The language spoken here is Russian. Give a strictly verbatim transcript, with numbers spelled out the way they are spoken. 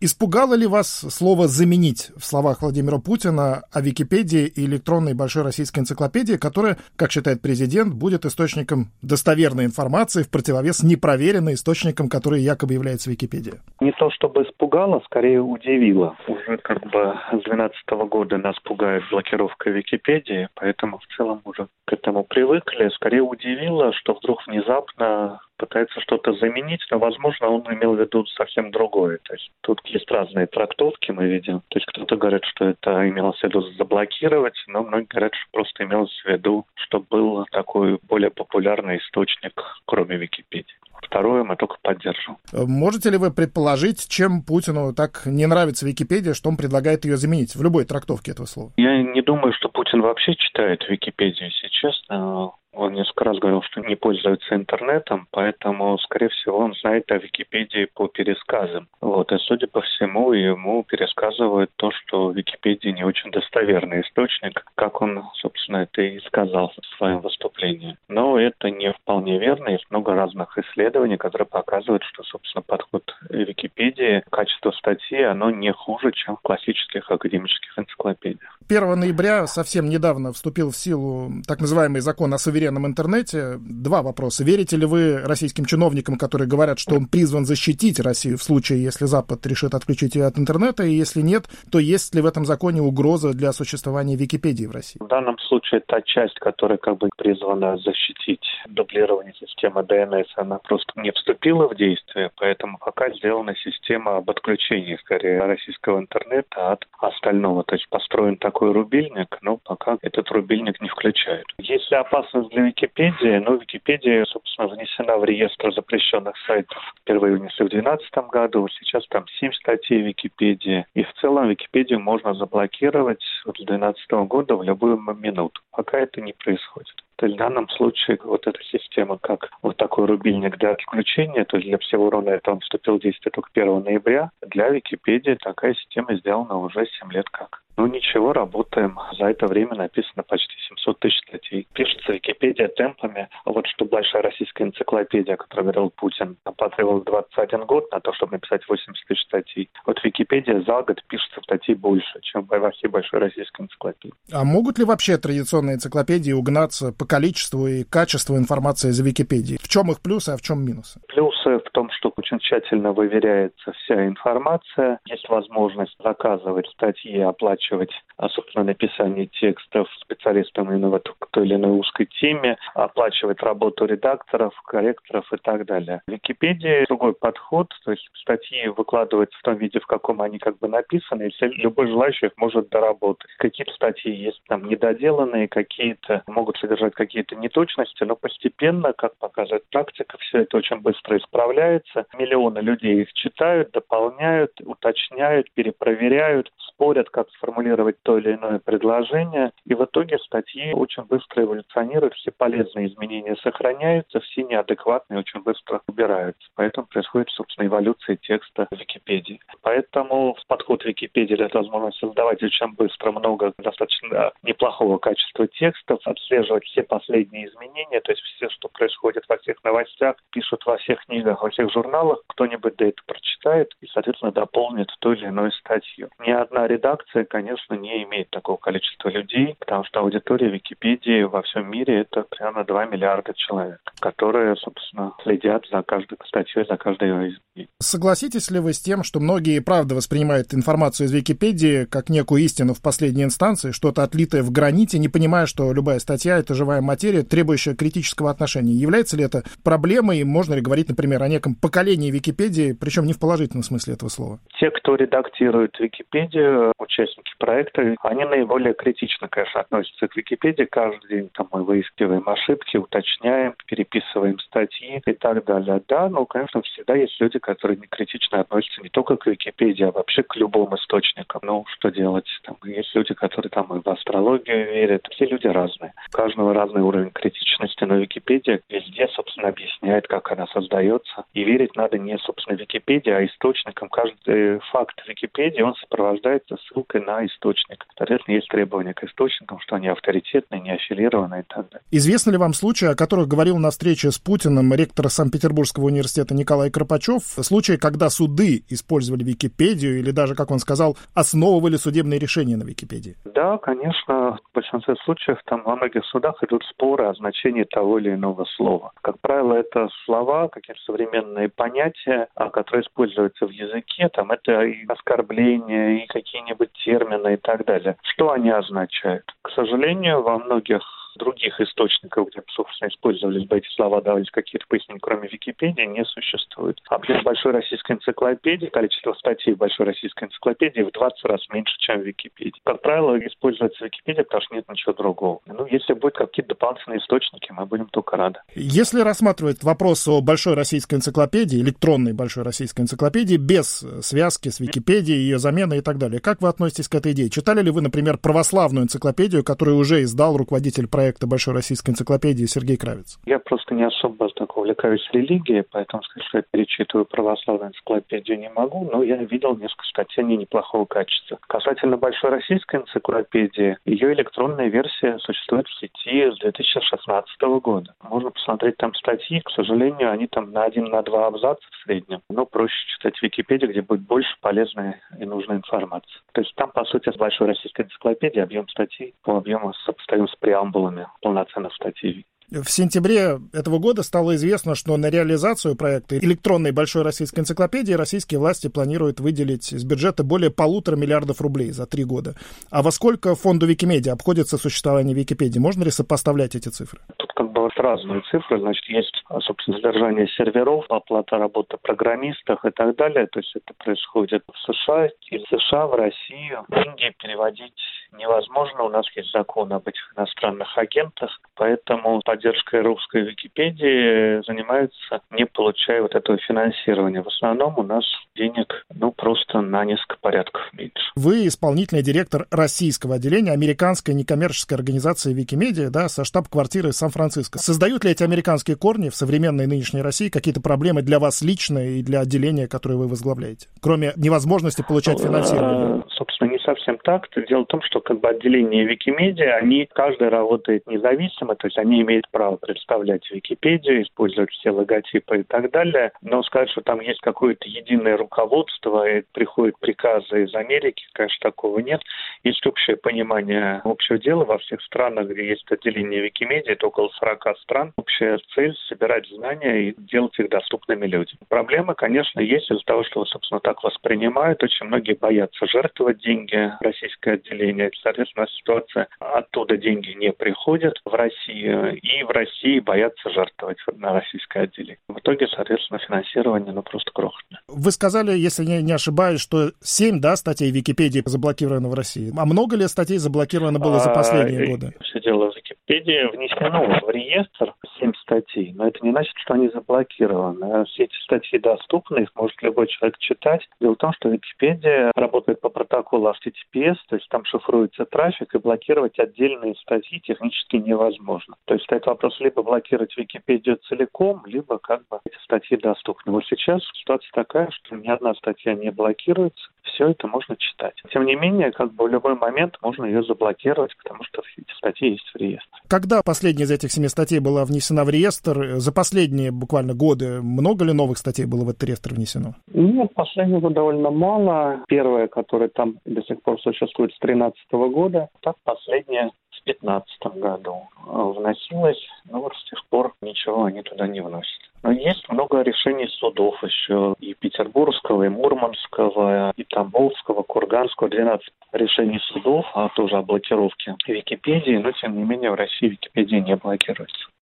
Испугало ли вас слово «заменить» в словах Владимира Путина о Википедии и электронной большой российской энциклопедии, которая, как считает президент, будет источником достоверной информации в противовес непроверенным источникам, которые якобы является Википедия? Не то чтобы испугало, скорее удивило. Уже как бы с две тысячи двенадцатого года нас пугает блокировка Википедии, поэтому в целом уже к этому привыкли. Скорее удивило, что вдруг внезапно пытается что-то заменить, но, возможно, он имел в виду совсем другое. То есть тут есть разные трактовки, мы видим. То есть кто-то говорит, что это имелось в виду заблокировать, но многие говорят, что просто имелось в виду, что был такой более популярный источник, кроме Википедии. Второе мы только поддерживаем. Можете ли вы предположить, чем Путину так не нравится Википедия, что он предлагает ее заменить в любой трактовке этого слова? Я не думаю, что Путин вообще читает Википедию, если честно. Он несколько раз говорил, что не пользуется интернетом, поэтому, скорее всего, он знает о Википедии по пересказам. Вот, и, судя по всему, ему пересказывают то, что Википедия не очень достоверный источник, как он, собственно, это и сказал в своем выступлении. Но это не вполне верно. Есть много разных исследований, которые показывают, что, собственно, подход Википедии, качество статьи, оно не хуже, чем в классических академических энциклопедиях. первого ноября совсем недавно вступил в силу так называемый закон о суверенном интернете. Два вопроса. Верите ли вы российским чиновникам, которые говорят, что он призван защитить Россию в случае, если Запад решит отключить ее от интернета, и если нет, то есть ли в этом законе угроза для существования Википедии в России? В данном случае та часть, которая как бы призвана защитить дублирование системы ди эн эс, она просто не вступила в действие, поэтому пока сделана система об отключении, скорее, российского интернета от остального. То есть построен такой рубильник, но пока этот рубильник не включают. Если опасность для Википедии, ну, Википедия, собственно, внесена в реестр запрещенных сайтов. Впервые внесли в две тысячи двенадцатом году, сейчас там семь статей в Википедии. И в целом Википедию можно заблокировать с две тысячи двенадцатого года в любую минуту, пока это не происходит. То есть в данном случае вот эта система, как вот такой рубильник для отключения, то есть для всего Рунета он вступил в действие только первого ноября, для Википедии такая система сделана уже семь лет как. Ну ничего, работаем. За это время написано почти семьсот тысяч статей. Пишется Википедия темпами. Вот что большая российская энциклопедия, о которой говорил Путин, потребовала двадцать один год на то, чтобы написать восемьдесят тысяч статей. Вот Википедия за год пишется статей больше, чем во всей большой российской энциклопедии. А могут ли вообще традиционные энциклопедии угнаться по количеству и качеству информации за Википедией? В чем их плюсы, а в чем минусы? Плюсы в том, что очень тщательно выверяется вся информация. Есть возможность заказывать статьи, оплачивать, а, собственно, написание текстов специалистам именно в той или иной узкой теме, оплачивать работу редакторов, корректоров и так далее. В Википедии другой подход, то есть статьи выкладываются в том виде, в каком они как бы написаны, и любой желающий их может доработать. Какие-то статьи есть там недоделанные, какие-то могут содержать какие-то неточности, но постепенно, как показывает практика, все это очень быстро исправляется. Миллионы людей их читают, дополняют, уточняют, перепроверяют, спорят, как сформулировать то или иное предложение. И в итоге статьи очень быстро эволюционируют, все полезные изменения сохраняются, все неадекватные очень быстро убираются. Поэтому происходит, собственно, эволюция текста в Википедии. Поэтому подход Википедии дает возможность создавать очень быстро много достаточно неплохого качества текстов, отслеживать все последние изменения, то есть все, что происходит во всех новостях, пишут во всех книгах, во всех журналах, кто-нибудь да это прочитает и, соответственно, дополнит ту или иную статью. Ни одна редакция, конечно, не имеет такого количества людей, потому что аудитория Википедии во всем мире это примерно два миллиарда человек, которые, собственно, следят за каждой статьей, за каждой ее изменением. Согласитесь ли вы с тем, что многие правда воспринимают информацию из Википедии как некую истину в последней инстанции, что-то отлитое в граните, не понимая, что любая статья — это живая материя, требующая критического отношения? Является ли это проблемой? Можно ли говорить, например, о неком поколении Википедии, причем не в положительном смысле этого слова? Те, кто редактирует Википедию, участники проекта, они наиболее критично, конечно, относятся к Википедии. Каждый день там мы выискиваем ошибки, уточняем, переписываем статьи и так далее. Да, ну, конечно, всегда есть люди, которые не критично относятся не только к Википедии, а вообще к любым источникам. Ну, что делать? Там есть люди, которые там и в астрологию верят. Все люди разные. У каждого разный уровень критичности, но Википедия везде, собственно, объясняет, как она создается. И верить надо не, собственно, Википедии, а источником. Каждый факт в Википедии, он сопровождается ссылкой на источник. Соответственно, есть требования к источникам, что они авторитетные, не аффилированные и так далее. Известны ли вам случаи, о которых говорил на встрече с Путиным ректор Санкт-Петербургского университета Николай Кропачев, случаи, когда суды использовали Википедию или даже, как он сказал, основывали судебные решения на Википедии? Да, конечно, в большинстве случаев там во многих судах идут споры о значении того или иного слова. Как правило, это слова, какие-то современные понятия, которые используются в языке, там это и оскорбления, и какие-нибудь термины и так далее. Что они означают? К сожалению, во многих других источников, где, собственно, использовались бы эти слова, давались какие-то пояснения, кроме Википедии, не существует. Объем Большой российской энциклопедии, количество статей в Большой российской энциклопедии в двадцать раз меньше, чем в Википедии. Как правило, используется Википедия, потому что нет ничего другого. Ну, если будут какие-то дополнительные источники, мы будем только рады. Если рассматривать вопрос о Большой российской энциклопедии, электронной Большой российской энциклопедии, без связки с Википедией, ее замены и так далее, как вы относитесь к этой идее? Читали ли вы, например, православную энциклопедию, которую уже издал руководитель проекта проекта Большой российской энциклопедии Сергей Кравец? Я просто не особо так увлекаюсь религией, поэтому сказать, что я перечитываю православную энциклопедию не могу, но я видел несколько статей неплохого качества. Касательно Большой российской энциклопедии, ее электронная версия существует в сети с две тысячи шестнадцатого года. Можно посмотреть там статьи, к сожалению, они там на один, на два абзаца в среднем, но проще читать Википедию, где будет больше полезной и нужной информации. То есть там, по сути, с Большой российской энциклопедии объем статей по объему сопоставим с преамбулами полноценных статей. В сентябре этого года стало известно, что на реализацию проекта электронной Большой российской энциклопедии российские власти планируют выделить из бюджета более полутора миллиардов рублей за три года. А во сколько фонду Викимедиа обходится существование Википедии? Можно ли сопоставлять эти цифры? Тут как бы разные цифры. Значит, есть, собственно, содержание серверов, оплата работы программистов и так далее. То есть это происходит в США. Из США в Россию деньги переводить невозможно. У нас есть закон об этих иностранных агентах, поэтому поддержкой русской Википедии занимаются, не получая вот этого финансирования. В основном у нас денег, ну, просто на несколько порядков меньше. Вы исполнительный директор российского отделения американской некоммерческой организации Викимедиа, да, со штаб-квартиры Сан-Франциско. Создают ли эти американские корни в современной нынешней России какие-то проблемы для вас лично и для отделения, которое вы возглавляете, кроме невозможности получать финансирование? Собственно, не совсем так. Дело в том, что как бы отделение Викимедиа, они, каждый работает независимо, то есть они имеют право представлять Википедию, использовать все логотипы и так далее, но сказать, что там есть какое-то единое руководство и приходят приказы из Америки, конечно, такого нет. Есть общее понимание общего дела во всех странах, где есть отделение Викимедиа, это около сорока стран. Общая цель — собирать знания и делать их доступными людям. Проблемы, конечно, есть из-за того, что, собственно, так воспринимают. Очень многие боятся жертвовать деньги в российское отделение. Соответственно, ситуация, оттуда деньги не приходят в Россию, и в России боятся жертвовать на российское отделение. В итоге, соответственно, финансирование, ну, просто крохотное. Вы сказали, если я не ошибаюсь, что семь, да, статей Википедии заблокировано в России. А много ли статей заблокировано было за последние а, годы? Все дело в Википедии внесено в реестр семь статей, но это не значит, что они заблокированы. Все эти статьи доступны, их может любой человек читать. Дело в том, что Википедия работает по протоколу эйч ти ти пи эс, то есть там шифруется трафик, и блокировать отдельные статьи технически невозможно. То есть это вопрос либо блокировать Википедию целиком, либо как бы эти статьи доступны. Вот сейчас ситуация такая, что ни одна статья не блокируется, все это можно читать. Тем не менее, как бы в любой момент можно ее заблокировать, потому что эти статьи есть в реестре. Когда последняя из этих семи статей была внесена в реестр? За последние буквально годы много ли новых статей было в этот реестр внесено? Нет, последнего довольно мало. Первая, которая там до сих пор существует с тринадцатого года, так последняя в пятнадцатом году вносилась, но вот с тех пор ничего они туда не вносят. Но есть много решений судов еще, и Петербургского, и Мурманского, и Тамбовского, Курганского, двенадцать решений судов, а тоже о блокировке Википедии, но тем не менее в России Википедия не блокируется.